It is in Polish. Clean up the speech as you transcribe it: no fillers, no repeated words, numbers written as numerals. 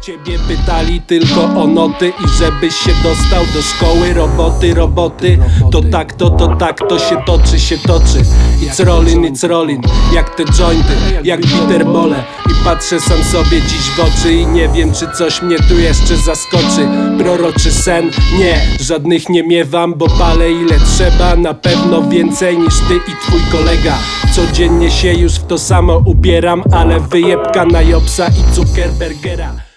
Ciebie pytali tylko o noty i żebyś się dostał do szkoły. Roboty, to tak to się toczy. It's rollin', jak te jointy, jak bitterbole. I patrzę sam sobie dziś w oczy i nie wiem, czy coś mnie tu jeszcze zaskoczy. Proroczy sen? Nie, żadnych nie miewam, bo palę ile trzeba. Na pewno więcej niż ty i twój kolega. Codziennie się już w to samo ubieram, ale wyjebka na Jobsa i Zuckerbergera.